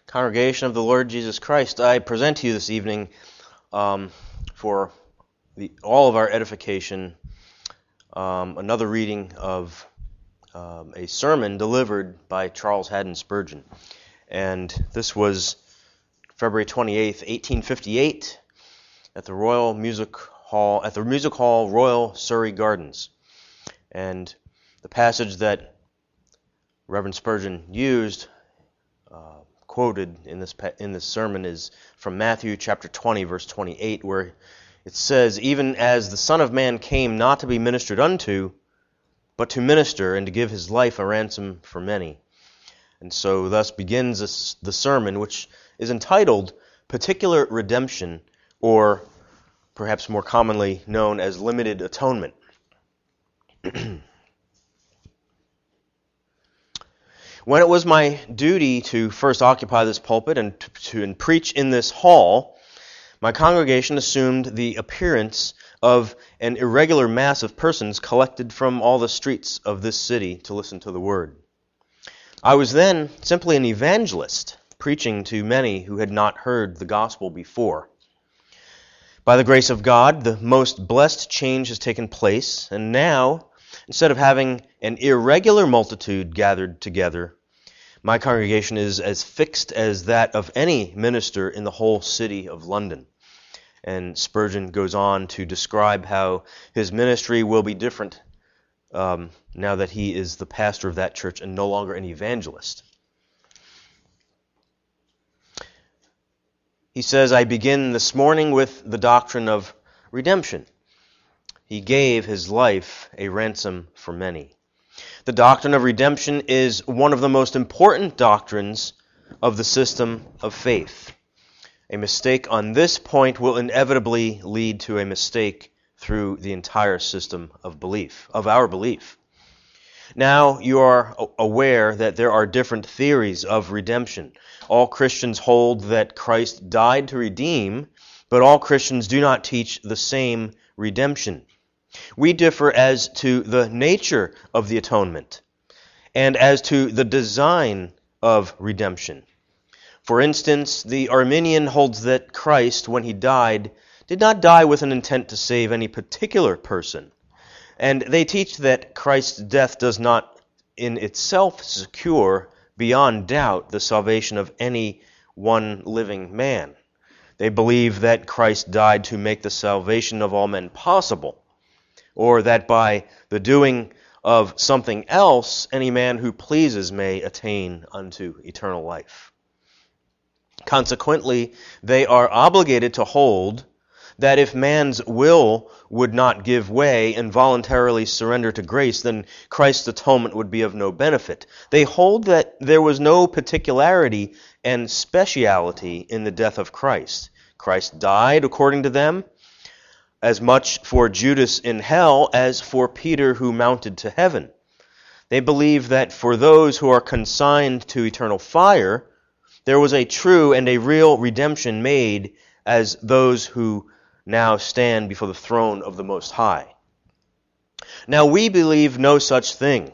Congregation of the Lord Jesus Christ, I present to you this evening for all of our edification another reading of a sermon delivered by Charles Haddon Spurgeon. And this was February 28th, 1858 at the Royal Music Hall, Royal Surrey Gardens. And the passage that Reverend Spurgeon used quoted in this sermon is from Matthew chapter 20, verse 28, where it says, "Even as the Son of Man came not to be ministered unto, but to minister and to give his life a ransom for many." And so thus begins the sermon, which is entitled Particular Redemption, or perhaps more commonly known as Limited Atonement. When it was my duty to first occupy this pulpit and to preach in this hall, my congregation assumed the appearance of an irregular mass of persons collected from all the streets of this city to listen to the word. I was then simply an evangelist, preaching to many who had not heard the gospel before. By the grace of God, the most blessed change has taken place, and now, instead of having an irregular multitude gathered together, my congregation is as fixed as that of any minister in the whole city of London. And Spurgeon goes on to describe how his ministry will be different now that he is the pastor of that church and no longer an evangelist. He says, "I begin this morning with the doctrine of redemption. He gave his life a ransom for many." The doctrine of redemption is one of the most important doctrines of the system of faith. A mistake on this point will inevitably lead to a mistake through the entire system of our belief. Now you are aware that there are different theories of redemption. All Christians hold that Christ died to redeem, but all Christians do not teach the same redemption. We differ as to the nature of the atonement and as to the design of redemption. For instance, the Arminian holds that Christ, when he died, did not die with an intent to save any particular person. And they teach that Christ's death does not in itself secure, beyond doubt, the salvation of any one living man. They believe that Christ died to make the salvation of all men possible, or that by the doing of something else, any man who pleases may attain unto eternal life. Consequently, they are obligated to hold that if man's will would not give way and voluntarily surrender to grace, then Christ's atonement would be of no benefit. They hold that there was no particularity and speciality in the death of Christ. Christ died, according to them, as much for Judas in hell as for Peter who mounted to heaven. They believe that for those who are consigned to eternal fire, there was a true and a real redemption made as those who now stand before the throne of the Most High. Now we believe no such thing.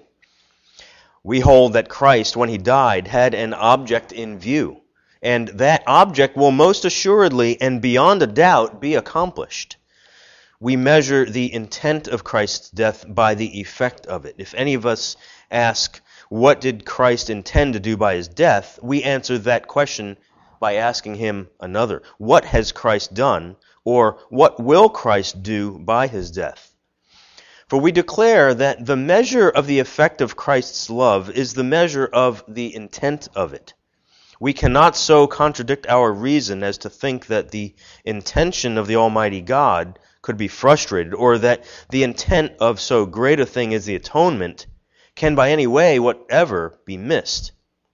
We hold that Christ, when he died, had an object in view, and that object will most assuredly and beyond a doubt be accomplished. We measure the intent of Christ's death by the effect of it. If any of us ask, what did Christ intend to do by his death? We answer that question by asking him another. What has Christ done, or what will Christ do by his death? For we declare that the measure of the effect of Christ's love is the measure of the intent of it. We cannot so contradict our reason as to think that the intention of the Almighty God could be frustrated, or that the intent of so great a thing as the atonement can by any way whatever be missed.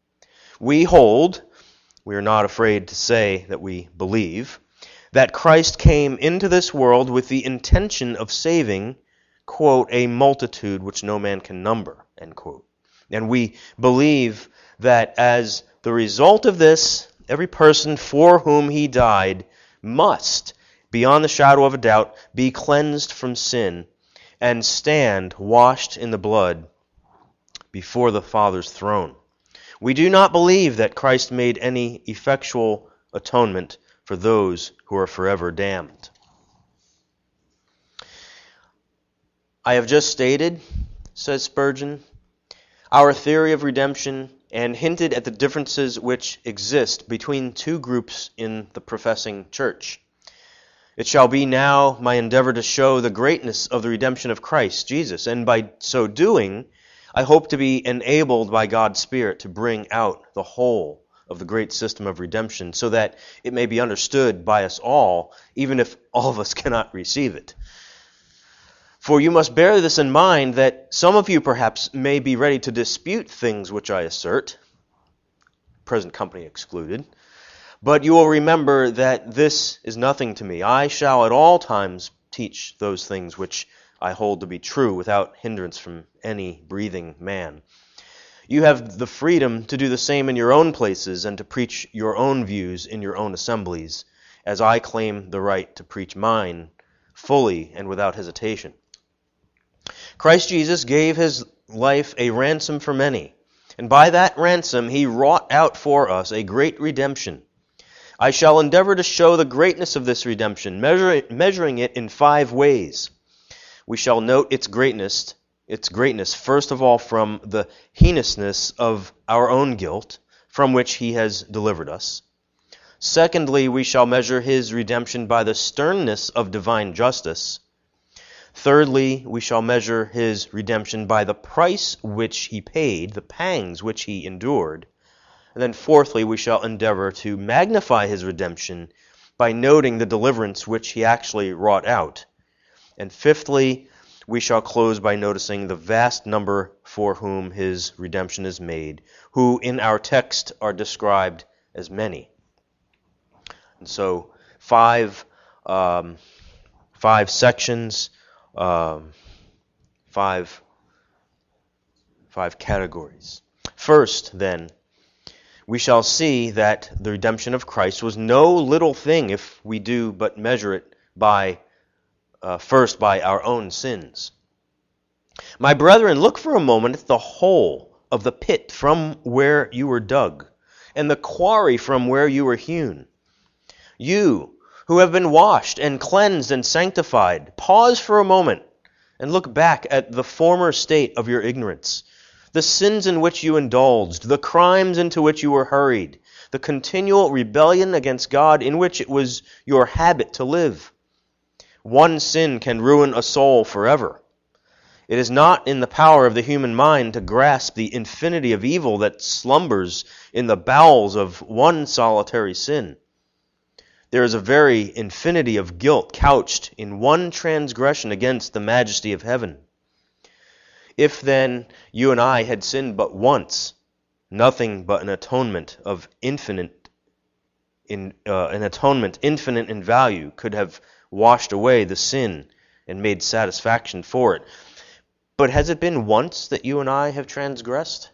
We hold, we are not afraid to say that we believe, that Christ came into this world with the intention of saving, quote, a multitude which no man can number, end quote. And we believe that as the result of this, every person for whom he died must, beyond the shadow of a doubt, be cleansed from sin and stand washed in the blood before the Father's throne. We do not believe that Christ made any effectual atonement for those who are forever damned. I have just stated, says Spurgeon, our theory of redemption and hinted at the differences which exist between two groups in the professing church. It shall be now my endeavor to show the greatness of the redemption of Christ Jesus, and by so doing, I hope to be enabled by God's Spirit to bring out the whole of the great system of redemption, so that it may be understood by us all, even if all of us cannot receive it. For you must bear this in mind, that some of you perhaps may be ready to dispute things which I assert, present company excluded, but you will remember that this is nothing to me. I shall at all times teach those things which I hold to be true, without hindrance from any breathing man. You have the freedom to do the same in your own places, and to preach your own views in your own assemblies, as I claim the right to preach mine fully and without hesitation. Christ Jesus gave his life a ransom for many, and by that ransom he wrought out for us a great redemption. I shall endeavor to show the greatness of this redemption, measuring it in 5 ways. We shall note its greatness first of all from the heinousness of our own guilt, from which he has delivered us. Secondly, we shall measure his redemption by the sternness of divine justice. Thirdly, we shall measure his redemption by the price which he paid, the pangs which he endured. And then fourthly, we shall endeavor to magnify his redemption by noting the deliverance which he actually wrought out. And fifthly, we shall close by noticing the vast number for whom his redemption is made, who in our text are described as many. And so 5 sections, 5 categories. First, then, we shall see that the redemption of Christ was no little thing if we do but measure it first by our own sins. My brethren, look for a moment at the hole of the pit from where you were dug, and the quarry from where you were hewn. You, who have been washed and cleansed and sanctified, pause for a moment and look back at the former state of your ignorance, the sins in which you indulged, the crimes into which you were hurried, the continual rebellion against God in which it was your habit to live. One sin can ruin a soul forever. It is not in the power of the human mind to grasp the infinity of evil that slumbers in the bowels of one solitary sin. There is a very infinity of guilt couched in one transgression against the majesty of heaven. If then you and I had sinned but once, nothing but an atonement infinite in value could have washed away the sin and made satisfaction for it. But has it been once that you and I have transgressed?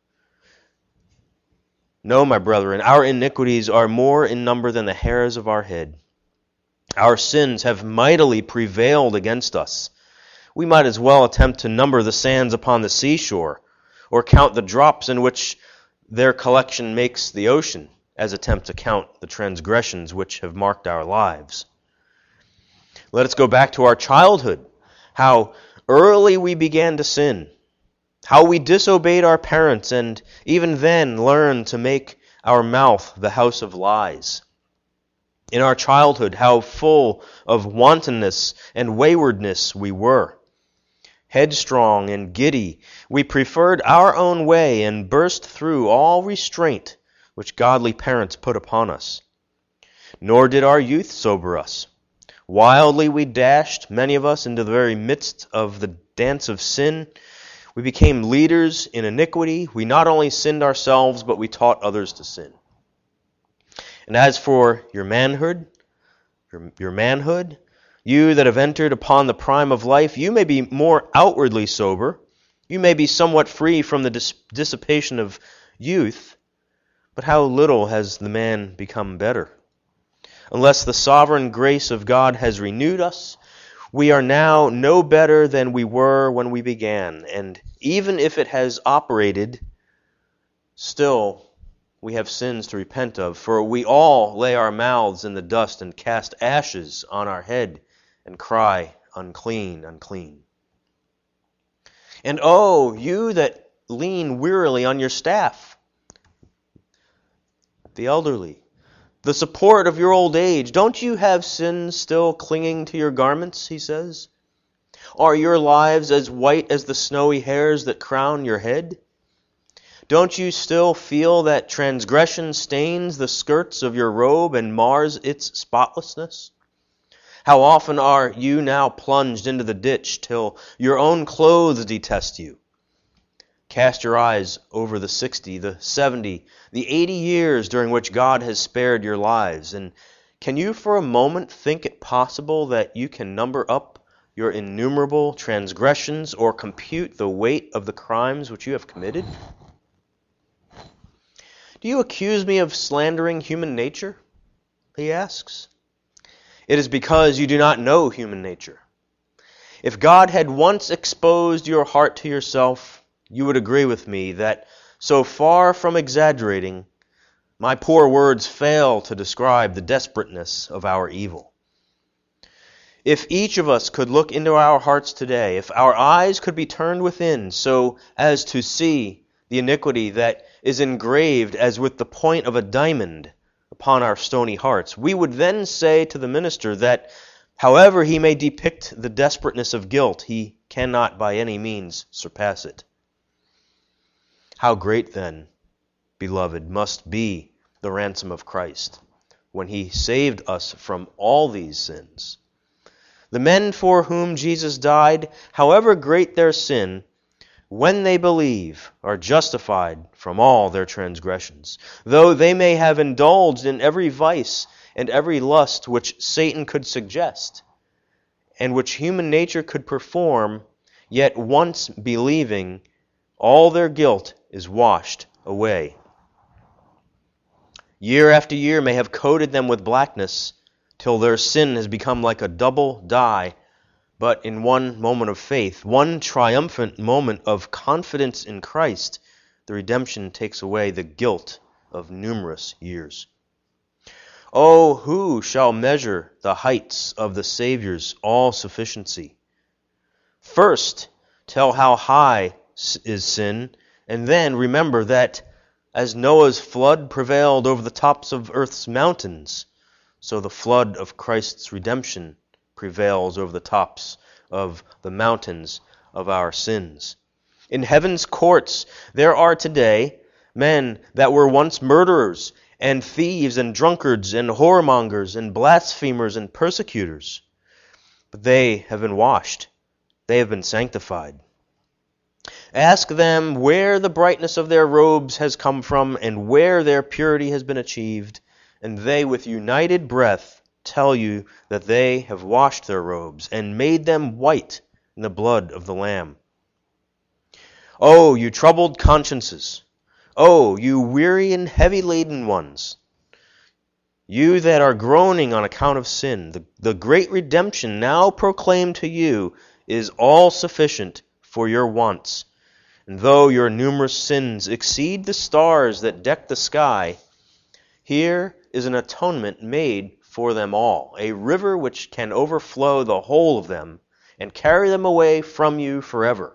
No, my brethren, our iniquities are more in number than the hairs of our head. Our sins have mightily prevailed against us. We might as well attempt to number the sands upon the seashore, or count the drops in which their collection makes the ocean, as attempt to count the transgressions which have marked our lives. Let us go back to our childhood, how early we began to sin, how we disobeyed our parents, and even then learned to make our mouth the house of lies. In our childhood, how full of wantonness and waywardness we were. Headstrong and giddy, we preferred our own way and burst through all restraint which godly parents put upon us. Nor did our youth sober us. Wildly we dashed, many of us, into the very midst of the dance of sin. We became leaders in iniquity. We not only sinned ourselves, but we taught others to sin. And as for your manhood, you that have entered upon the prime of life, you may be more outwardly sober. You may be somewhat free from the dissipation of youth, but how little has the man become better? Unless the sovereign grace of God has renewed us, we are now no better than we were when we began. And even if it has operated Still, we have sins to repent of, for we all lay our mouths in the dust and cast ashes on our head and cry, unclean, unclean. And oh, you that lean wearily on your staff, the elderly, the support of your old age, don't you have sins still clinging to your garments, he says? Are your lives as white as the snowy hairs that crown your head? Don't you still feel that transgression stains the skirts of your robe and mars its spotlessness? How often are you now plunged into the ditch till your own clothes detest you? Cast your eyes over the 60, the 70, the 80 years during which God has spared your lives, and can you for a moment think it possible that you can number up your innumerable transgressions or compute the weight of the crimes which you have committed? Do you accuse me of slandering human nature? He asks. It is because you do not know human nature. If God had once exposed your heart to yourself, you would agree with me that, so far from exaggerating, my poor words fail to describe the desperateness of our evil. If each of us could look into our hearts today, if our eyes could be turned within so as to see the iniquity that is engraved as with the point of a diamond upon our stony hearts, we would then say to the minister that, however he may depict the desperateness of guilt, he cannot by any means surpass it. How great, then, beloved, must be the ransom of Christ when he saved us from all these sins. The men for whom Jesus died, however great their sin, when they believe, are justified from all their transgressions, though they may have indulged in every vice and every lust which Satan could suggest, and which human nature could perform, yet once believing, all their guilt is washed away. Year after year may have coated them with blackness, till their sin has become like a double dye. But in one moment of faith, one triumphant moment of confidence in Christ, the redemption takes away the guilt of numerous years. Oh, who shall measure the heights of the Savior's all-sufficiency? First, tell how high is sin, and then remember that as Noah's flood prevailed over the tops of earth's mountains, so the flood of Christ's redemption prevails over the tops of the mountains of our sins. In heaven's courts there are today men that were once murderers and thieves and drunkards and whoremongers and blasphemers and persecutors. But they have been washed. They have been sanctified. Ask them where the brightness of their robes has come from and where their purity has been achieved, and they with united breath tell you that they have washed their robes and made them white in the blood of the Lamb. Oh, you troubled consciences! Oh, you weary and heavy-laden ones! You that are groaning on account of sin, the great redemption now proclaimed to you is all sufficient for your wants. And though your numerous sins exceed the stars that deck the sky, here is an atonement made for them all, a river which can overflow the whole of them and carry them away from you forever.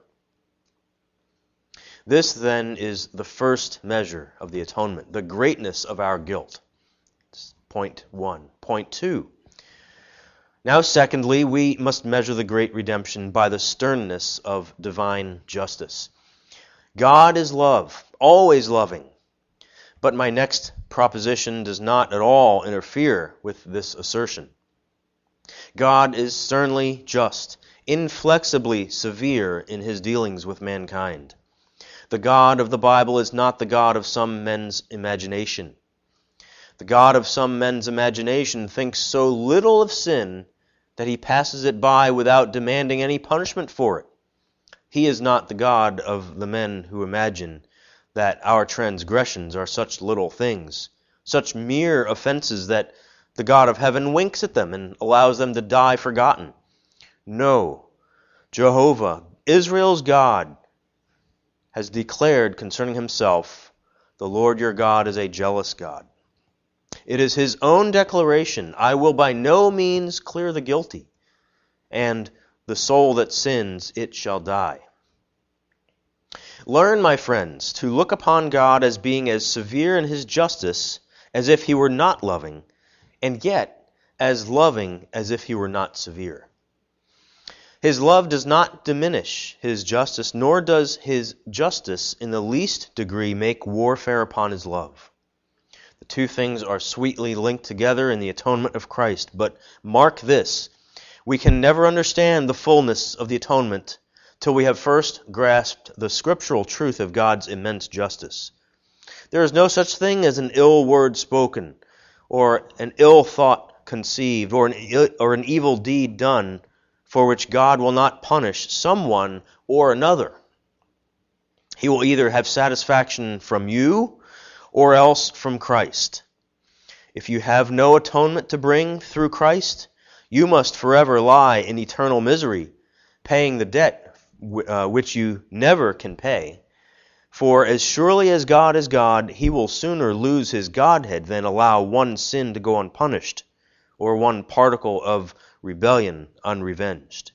This, then, is the first measure of the atonement, the greatness of our guilt. That's point one. Point two. Now, secondly, we must measure the great redemption by the sternness of divine justice. God is love, always loving. But my next proposition does not at all interfere with this assertion. God is sternly just, inflexibly severe in his dealings with mankind. The God of the Bible is not the God of some men's imagination. The God of some men's imagination thinks so little of sin that he passes it by without demanding any punishment for it. He is not the God of the men who imagine that our transgressions are such little things, such mere offenses that the God of heaven winks at them and allows them to die forgotten. No, Jehovah, Israel's God, has declared concerning himself, The Lord your God is a jealous God. It is his own declaration, I will by no means clear the guilty, and the soul that sins, it shall die. Learn, my friends, to look upon God as being as severe in his justice as if he were not loving, and yet as loving as if he were not severe. His love does not diminish his justice, nor does his justice in the least degree make warfare upon his love. The two things are sweetly linked together in the atonement of Christ, but mark this, we can never understand the fullness of the atonement till we have first grasped the scriptural truth of God's immense justice. There is no such thing as an ill word spoken, or an ill thought conceived, or an evil deed done, for which God will not punish someone or another. He will either have satisfaction from you, or else from Christ. If you have no atonement to bring through Christ, you must forever lie in eternal misery, paying the debt which you never can pay. For as surely as God is God, he will sooner lose his Godhead than allow one sin to go unpunished, or one particle of rebellion unrevenged.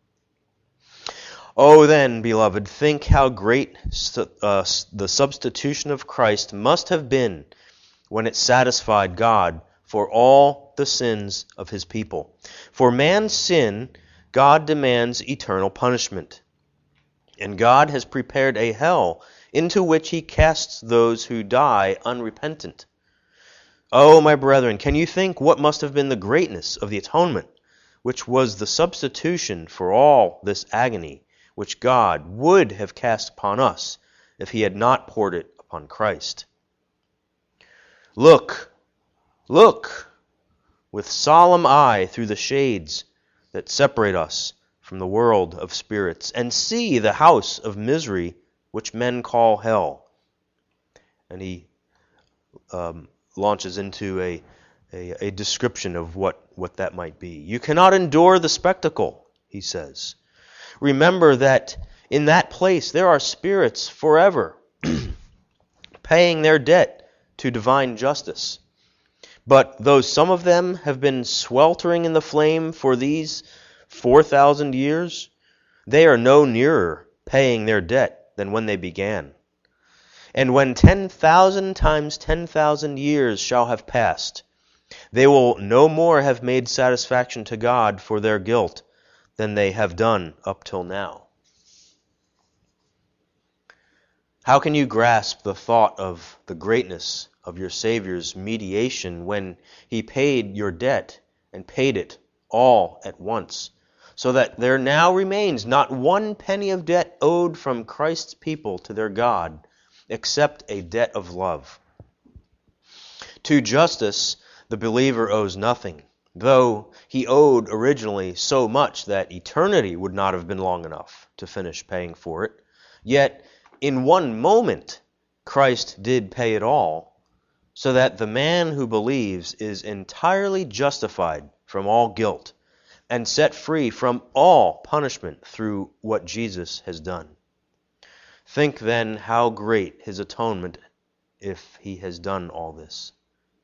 Oh then, beloved, think how great the substitution of Christ must have been when it satisfied God for all the sins of his people. For man's sin, God demands eternal punishment. And God has prepared a hell into which he casts those who die unrepentant. Oh, my brethren, can you think what must have been the greatness of the atonement, which was the substitution for all this agony, which God would have cast upon us if he had not poured it upon Christ? Look, look, with solemn eye through the shades that separate us from the world of spirits, and see the house of misery which men call hell. And he launches into a description of what that might be. You cannot endure the spectacle, he says. Remember that in that place there are spirits forever paying their debt to divine justice. But though some of them have been sweltering in the flame for these 4,000 years, they are no nearer paying their debt than when they began. And when 10,000 times 10,000 years shall have passed, they will no more have made satisfaction to God for their guilt than they have done up till now. How can you grasp the thought of the greatness of your Savior's mediation when he paid your debt and paid it all at once, so that there now remains not one penny of debt owed from Christ's people to their God, except a debt of love? To justice, the believer owes nothing, though he owed originally so much that eternity would not have been long enough to finish paying for it. Yet, in one moment, Christ did pay it all, so that the man who believes is entirely justified from all guilt and set free from all punishment through what Jesus has done. Think then how great his atonement if he has done all this.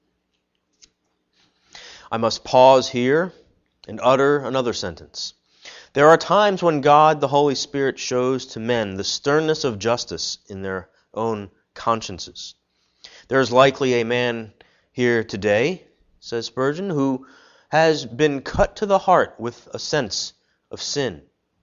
I must pause here and utter another sentence. There are times when God, the Holy Spirit, shows to men the sternness of justice in their own consciences. There is likely a man here today, says Spurgeon, who has been cut to the heart with a sense of sin.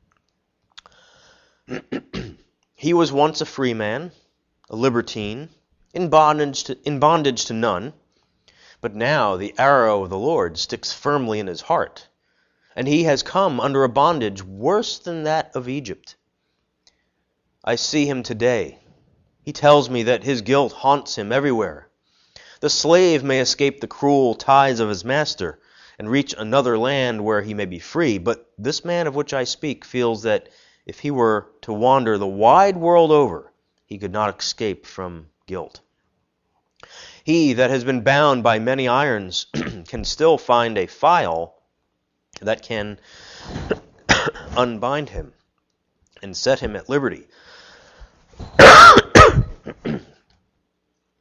He was once a free man, a libertine, in bondage to none, but now the arrow of the Lord sticks firmly in his heart, and he has come under a bondage worse than that of Egypt. I see him today. He tells me that his guilt haunts him everywhere. The slave may escape the cruel ties of his master and reach another land where he may be free, but this man of which I speak feels that if he were to wander the wide world over, he could not escape from guilt. He that has been bound by many irons can still find a file that can unbind him and set him at liberty.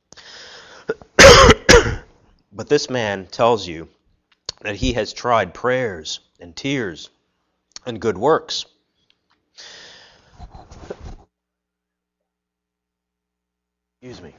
But this man tells you that he has tried prayers and tears and good works. Excuse me.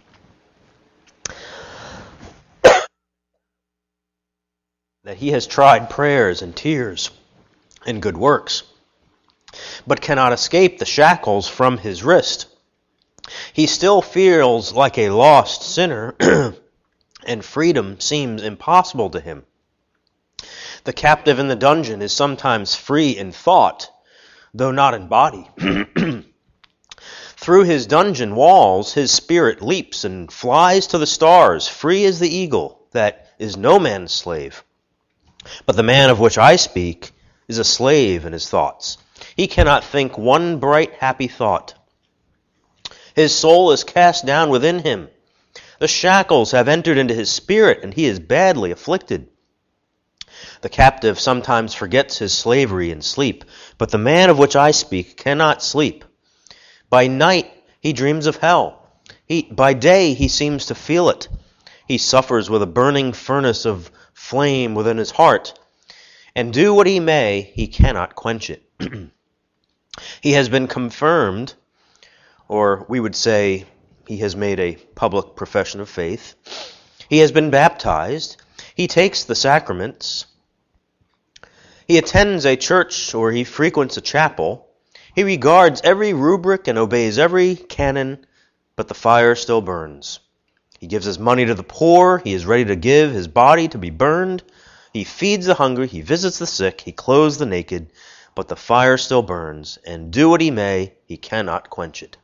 That he has tried prayers and tears and good works, but cannot escape the shackles from his wrist. He still feels like a lost sinner, and freedom seems impossible to him. The captive in the dungeon is sometimes free in thought, though not in body. Through his dungeon walls his spirit leaps and flies to the stars, free as the eagle that is no man's slave. But the man of which I speak is a slave in his thoughts. He cannot think one bright, happy thought. His soul is cast down within him. The shackles have entered into his spirit, and he is badly afflicted. The captive sometimes forgets his slavery in sleep, but the man of which I speak cannot sleep. By night he dreams of hell. By day he seems to feel it. He suffers with a burning furnace of flame within his heart, and do what he may, he cannot quench it. He has been confirmed, or we would say he has made a public profession of faith. He has been baptized. He takes the sacraments. He attends a church or he frequents a chapel. He regards every rubric and obeys every canon, but the fire still burns. He gives his money to the poor. He is ready to give his body to be burned. He feeds the hungry. He visits the sick. He clothes the naked. But the fire still burns, and do what he may, he cannot quench it.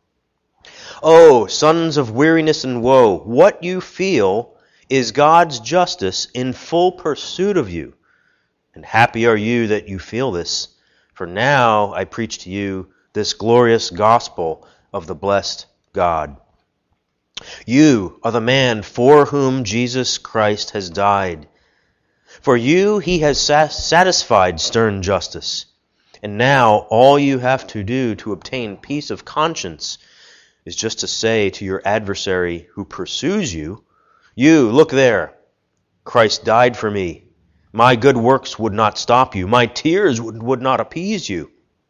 Oh, sons of weariness and woe, what you feel is God's justice in full pursuit of you. And happy are you that you feel this, for now I preach to you this glorious gospel of the blessed God. You are the man for whom Jesus Christ has died. For you he has satisfied stern justice. And now all you have to do to obtain peace of conscience is just to say to your adversary who pursues you, "You, look there, Christ died for me. My good works would not stop you. My tears would not appease you.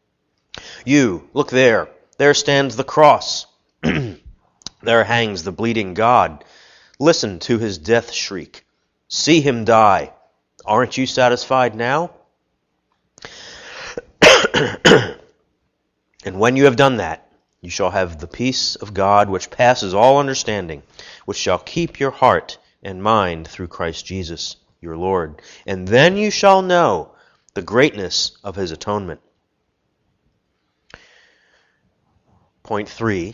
You, look there, there stands the cross. There hangs the bleeding God. Listen to his death shriek. See him die. Aren't you satisfied now? And when you have done that, you shall have the peace of God which passes all understanding, which shall keep your heart and mind through Christ Jesus, your Lord. And then you shall know the greatness of his atonement." Point 3.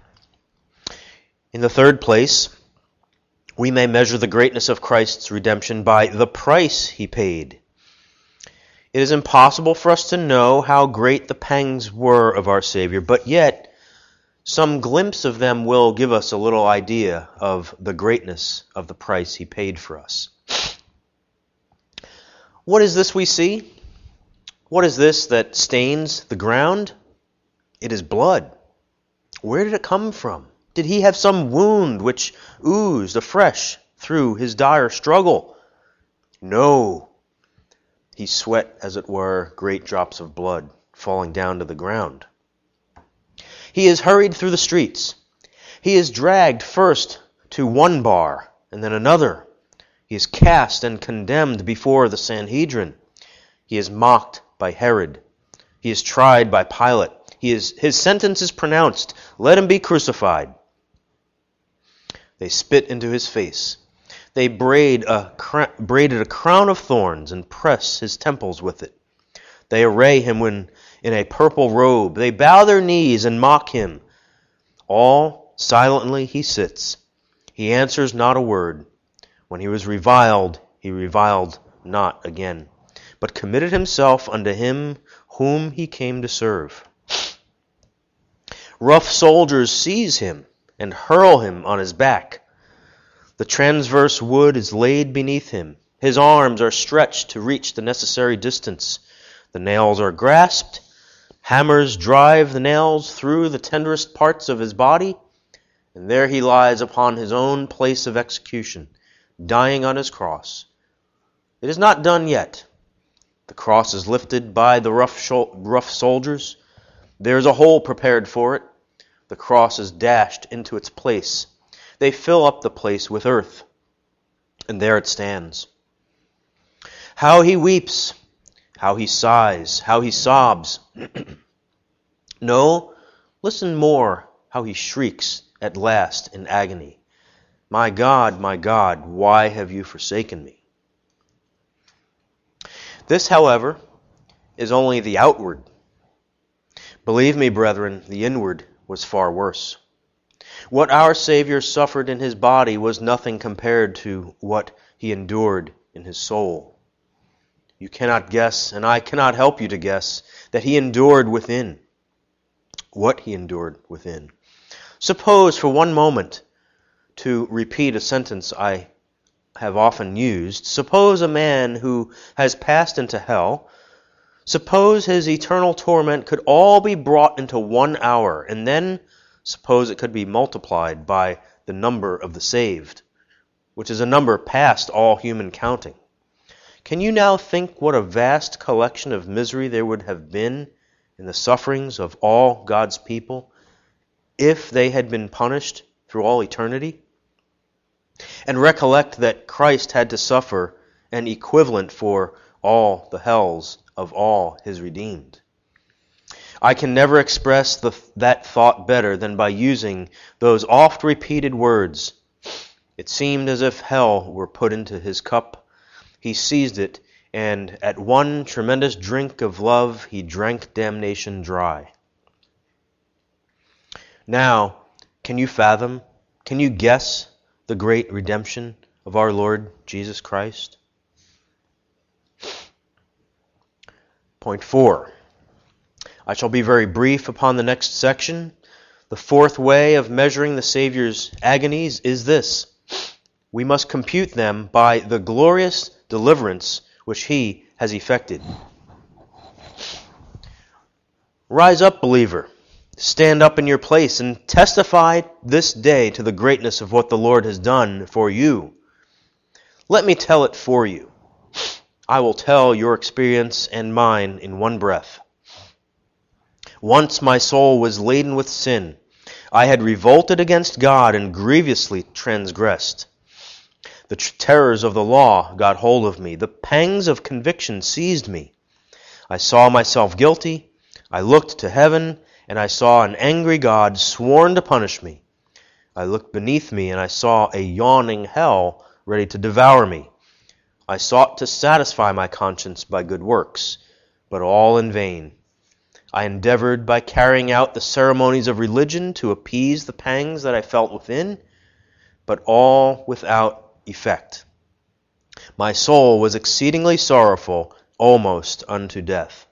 In the third place, we may measure the greatness of Christ's redemption by the price he paid. It is impossible for us to know how great the pangs were of our Savior, but yet some glimpse of them will give us a little idea of the greatness of the price he paid for us. What is this we see? What is this that stains the ground? It is blood. Where did it come from? Did he have some wound which oozed afresh through his dire struggle? No. He sweat, as it were, great drops of blood falling down to the ground. He is hurried through the streets. He is dragged first to one bar and then another. He is cast and condemned before the Sanhedrin. He is mocked by Herod. He is tried by Pilate. His sentence is pronounced. Let him be crucified. They spit into his face. They braided a crown of thorns and press his temples with it. They array him in a purple robe. They bow their knees and mock him. All silently he sits. He answers not a word. When he was reviled, he reviled not again, but committed himself unto him whom he came to serve. Rough soldiers seize him and hurl him on his back. The transverse wood is laid beneath him. His arms are stretched to reach the necessary distance. The nails are grasped. Hammers drive the nails through the tenderest parts of his body. And there he lies upon his own place of execution, dying on his cross. It is not done yet. The cross is lifted by the rough soldiers. There is a hole prepared for it. The cross is dashed into its place. They fill up the place with earth, and there it stands. How he weeps, how he sighs, how he sobs. No, listen more, how he shrieks at last in agony. My God, why have you forsaken me? This, however, is only the outward. Believe me, brethren, the inward was far worse. What our Savior suffered in his body was nothing compared to what he endured in his soul. You cannot guess, and I cannot help you to guess, that he endured within. What he endured within. Suppose for one moment, to repeat a sentence I have often used, suppose a man who has passed into hell, suppose his eternal torment could all be brought into 1 hour, and then suppose it could be multiplied by the number of the saved, which is a number past all human counting. Can you now think what a vast collection of misery there would have been in the sufferings of all God's people if they had been punished through all eternity? And recollect that Christ had to suffer an equivalent for all the hells of all his redeemed. I can never express that thought better than by using those oft-repeated words. It seemed as if hell were put into his cup. He seized it, and at one tremendous drink of love, he drank damnation dry. Now, can you fathom, can you guess the great redemption of our Lord Jesus Christ? Point 4. I shall be very brief upon the next section. The fourth way of measuring the Savior's agonies is this. We must compute them by the glorious deliverance which he has effected. Rise up, believer. Stand up in your place and testify this day to the greatness of what the Lord has done for you. Let me tell it for you. I will tell your experience and mine in one breath. Once my soul was laden with sin. I had revolted against God and grievously transgressed. The terrors of the law got hold of me. The pangs of conviction seized me. I saw myself guilty. I looked to heaven, and I saw an angry God sworn to punish me. I looked beneath me, and I saw a yawning hell ready to devour me. I sought to satisfy my conscience by good works, but all in vain. I endeavored by carrying out the ceremonies of religion to appease the pangs that I felt within, but all without effect. My soul was exceedingly sorrowful, almost unto death.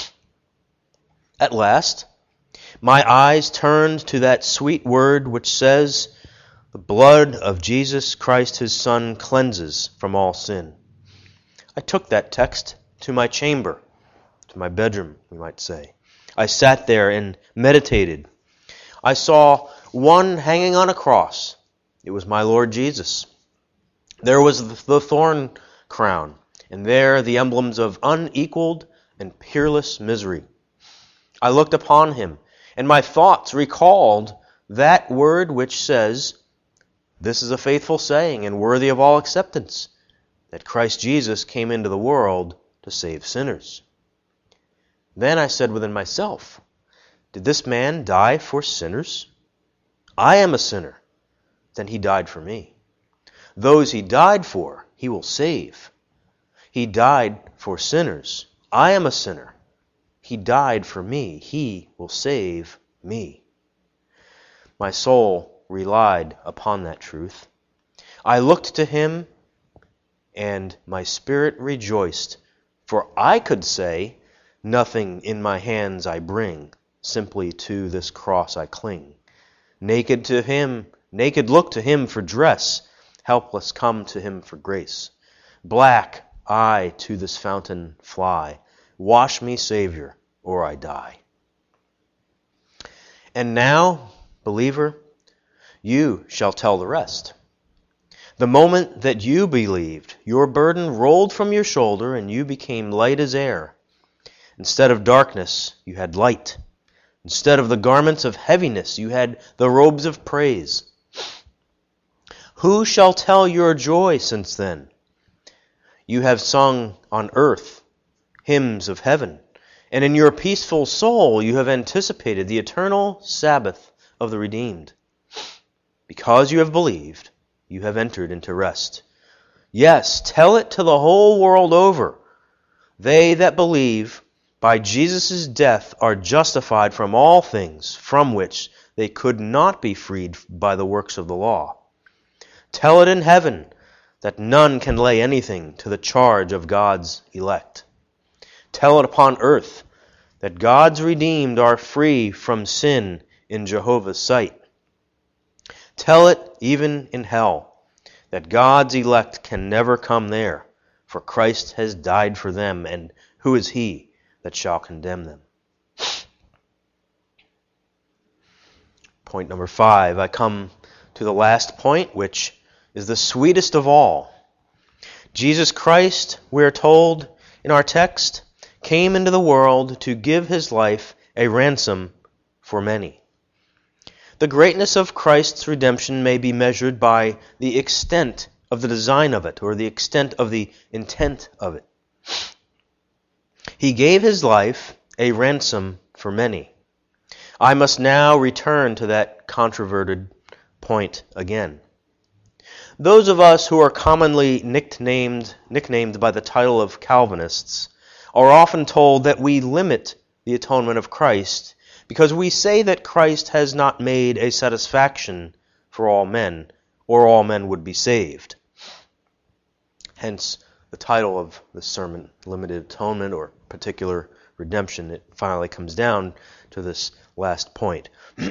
At last, my eyes turned to that sweet word which says, "The blood of Jesus Christ his Son cleanses from all sin." I took that text to my chamber, to my bedroom, we might say. I sat there and meditated. I saw one hanging on a cross. It was my Lord Jesus. There was the thorn crown, and there the emblems of unequaled and peerless misery. I looked upon him, and my thoughts recalled that word which says, "This is a faithful saying and worthy of all acceptance, that Christ Jesus came into the world to save sinners." Then I said within myself, "Did this man die for sinners? I am a sinner. Then he died for me. Those he died for, he will save. He died for sinners. I am a sinner. He died for me. He will save me." My soul relied upon that truth. I looked to him, and my spirit rejoiced, for I could say, "Nothing in my hands I bring, simply to this cross I cling. Naked look to him for dress, helpless come to him for grace. Black I to this fountain fly, wash me, Savior, or I die." And now, believer, you shall tell the rest. The moment that you believed, your burden rolled from your shoulder and you became light as air. Instead of darkness, you had light. Instead of the garments of heaviness, you had the robes of praise. Who shall tell your joy since then? You have sung on earth hymns of heaven, and in your peaceful soul you have anticipated the eternal Sabbath of the redeemed. Because you have believed, you have entered into rest. Yes, tell it to the whole world over. They that believe by Jesus' death are justified from all things from which they could not be freed by the works of the law. Tell it in heaven that none can lay anything to the charge of God's elect. Tell it upon earth that God's redeemed are free from sin in Jehovah's sight. Tell it even in hell that God's elect can never come there, for Christ has died for them, and who is he that shall condemn them? Point number 5. I come to the last point, which is the sweetest of all. Jesus Christ, we are told in our text, came into the world to give his life a ransom for many. The greatness of Christ's redemption may be measured by the extent of the design of it, or the extent of the intent of it. He gave his life a ransom for many. I must now return to that controverted point again. Those of us who are commonly nicknamed by the title of Calvinists are often told that we limit the atonement of Christ because we say that Christ has not made a satisfaction for all men, or all men would be saved. Hence the title of the sermon, Limited Atonement or Particular Redemption. It finally comes down to this last point.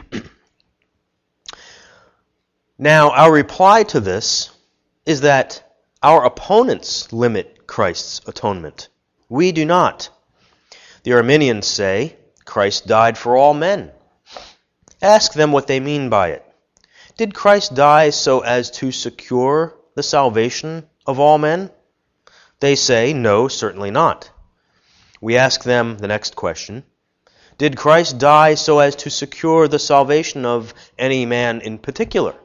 Now, our reply to this is that our opponents limit Christ's atonement. We do not. The Arminians say Christ died for all men. Ask them what they mean by it. Did Christ die so as to secure the salvation of all men? They say, no, certainly not. We ask them the next question. Did Christ die so as to secure the salvation of any man in particular?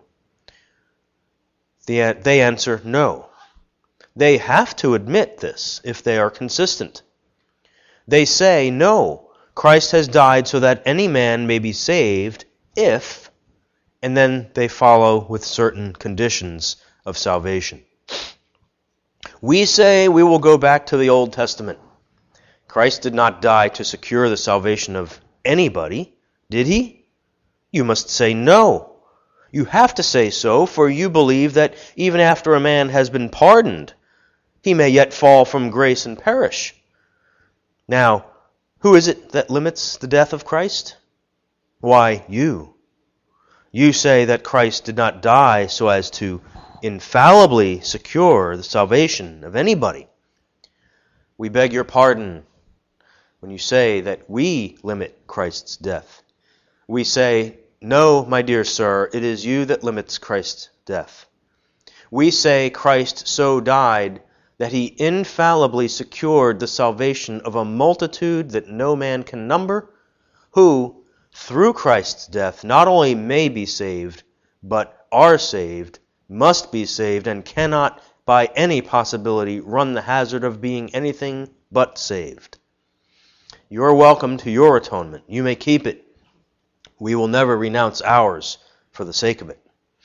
They answer, no. They have to admit this if they are consistent. They say, no, Christ has died so that any man may be saved if, and then they follow with certain conditions of salvation. We say we will go back to the Old Testament. Christ did not die to secure the salvation of anybody, did he? You must say no. You have to say so, for you believe that even after a man has been pardoned, he may yet fall from grace and perish. Now, who is it that limits the death of Christ? Why, you. You say that Christ did not die so as to infallibly secure the salvation of anybody. We beg your pardon when you say that we limit Christ's death. We say, no, my dear sir, it is you that limits Christ's death. We say Christ so died that he infallibly secured the salvation of a multitude that no man can number, who, through Christ's death, not only may be saved, but are saved, must be saved, and cannot by any possibility run the hazard of being anything but saved. You are welcome to your atonement. You may keep it. We will never renounce ours for the sake of it.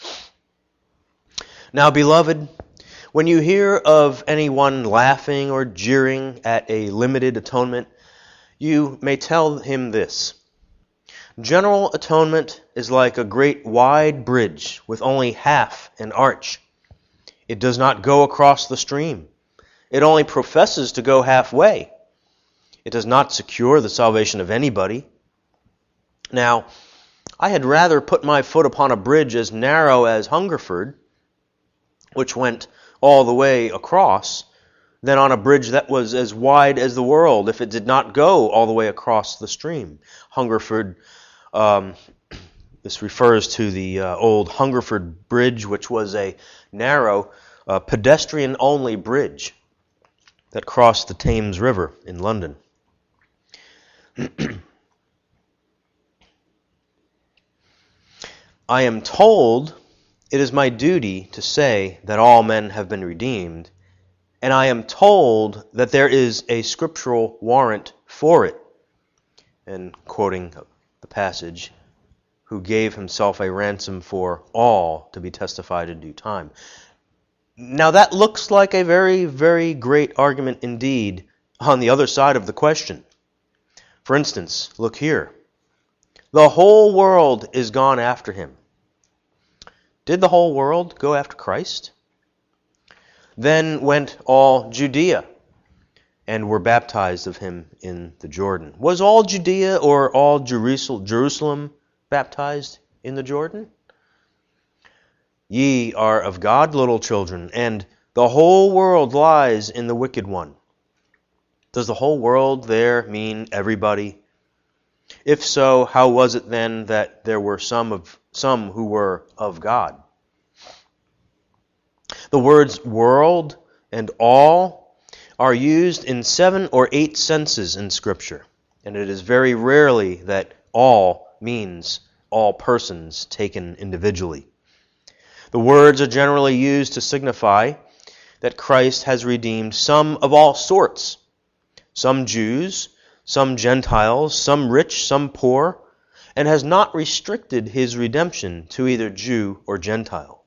Now, beloved, when you hear of anyone laughing or jeering at a limited atonement, you may tell him this. General atonement is like a great wide bridge with only half an arch. It does not go across the stream. It only professes to go halfway. It does not secure the salvation of anybody. Now, I had rather put my foot upon a bridge as narrow as Hungerford, which went all the way across, than on a bridge that was as wide as the world if it did not go all the way across the stream. Hungerford This refers to the old Hungerford Bridge, which was a narrow, pedestrian-only bridge that crossed the Thames River in London. I am told it is my duty to say that all men have been redeemed, and I am told that there is a scriptural warrant for it. And quoting the passage, who gave himself a ransom for all to be testified in due time. Now that looks like a very, very great argument indeed on the other side of the question. For instance, look here. The whole world is gone after him. Did the whole world go after Christ? Then went all Judea and were baptized of him in the Jordan. Was all Judea or all Jerusalem baptized in the Jordan? Ye are of God, little children, and the whole world lies in the wicked one. Does the whole world there mean everybody? If so, how was it then that there were some who were of God? The words world and all are used in 7 or 8 senses in Scripture, and it is very rarely that all means all persons taken individually. The words are generally used to signify that Christ has redeemed some of all sorts, some Jews, some Gentiles, some rich, some poor, and has not restricted his redemption to either Jew or Gentile.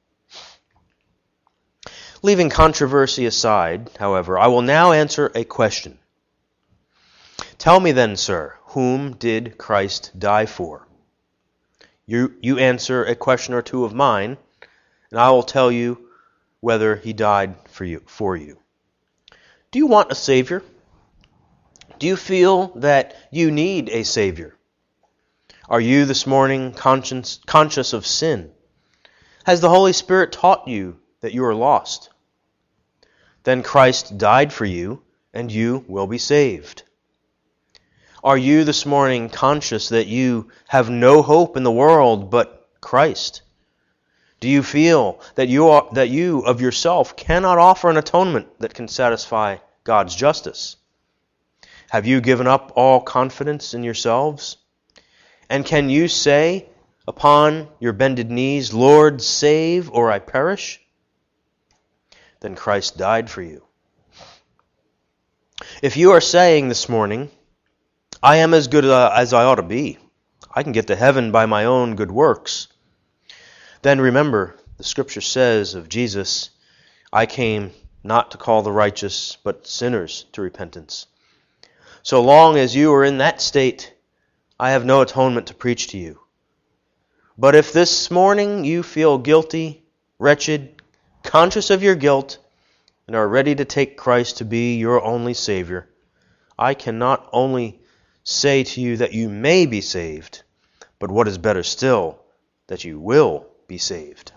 Leaving controversy aside, however, I will now answer a question. Tell me then, sir, whom did Christ die for? You answer a question or two of mine, and I will tell you whether he died for you. Do you want a Savior? Do you feel that you need a Savior? Are you this morning conscious of sin? Has the Holy Spirit taught you that you are lost? Then Christ died for you, and you will be saved. Are you this morning conscious that you have no hope in the world but Christ? Do you feel that you of yourself cannot offer an atonement that can satisfy God's justice? Have you given up all confidence in yourselves? And can you say upon your bended knees, Lord, save, or I perish? Then Christ died for you. If you are saying this morning, I am as good as I ought to be, I can get to heaven by my own good works, then remember, the Scripture says of Jesus, I came not to call the righteous, but sinners to repentance. So long as you are in that state, I have no atonement to preach to you. But if this morning you feel guilty, wretched, conscious of your guilt, and are ready to take Christ to be your only Savior, I can not only say to you that you may be saved, but what is better still, that you will be saved.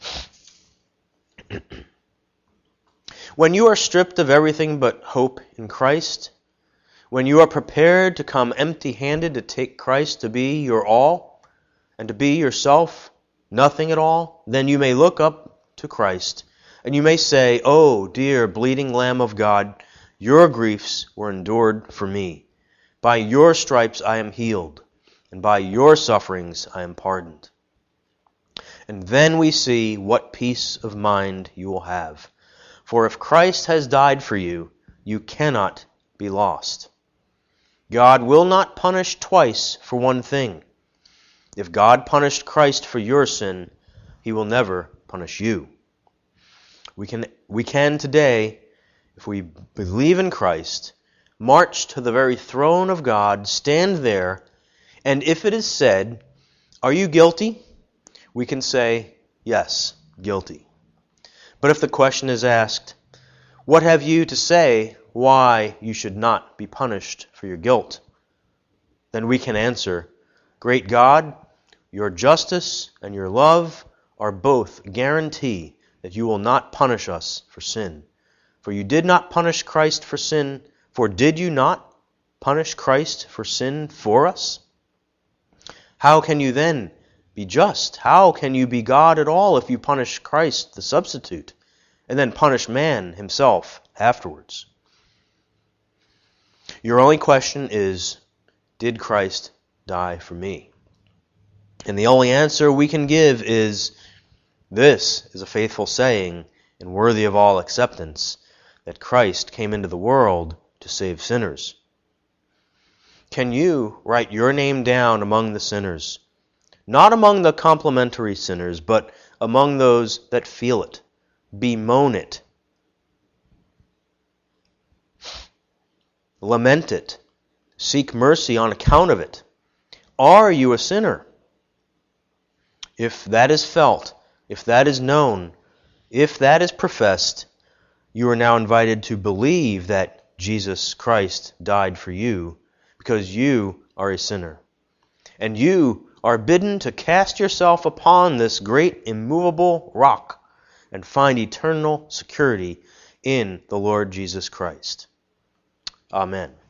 When you are stripped of everything but hope in Christ, when you are prepared to come empty-handed to take Christ to be your all, and to be yourself nothing at all, then you may look up to Christ, and you may say, Oh, dear bleeding Lamb of God, your griefs were endured for me. By your stripes I am healed, and by your sufferings I am pardoned. And then we see what peace of mind you will have. For if Christ has died for you, you cannot be lost. God will not punish twice for one thing. If God punished Christ for your sin, he will never punish you. We can today, if we believe in Christ, march to the very throne of God, stand there, and if it is said, Are you guilty? We can say, yes, guilty. But if the question is asked, what have you to say why you should not be punished for your guilt? Then we can answer, Great God, your justice and your love are both guarantee that you will not punish us for sin. For you did not punish Christ for sin, for did you not punish Christ for sin for us? How can you then be just? How can you be God at all if you punish Christ, the substitute, and then punish man himself afterwards? Your only question is, did Christ die for me? And the only answer we can give is, this is a faithful saying and worthy of all acceptance, that Christ came into the world to save sinners. Can you write your name down among the sinners? Not among the complimentary sinners, but among those that feel it, bemoan it, lament it, seek mercy on account of it. Are you a sinner? If that is felt, if that is known, if that is professed, you are now invited to believe that Jesus Christ died for you because you are a sinner. And you are bidden to cast yourself upon this great immovable rock and find eternal security in the Lord Jesus Christ. Amen.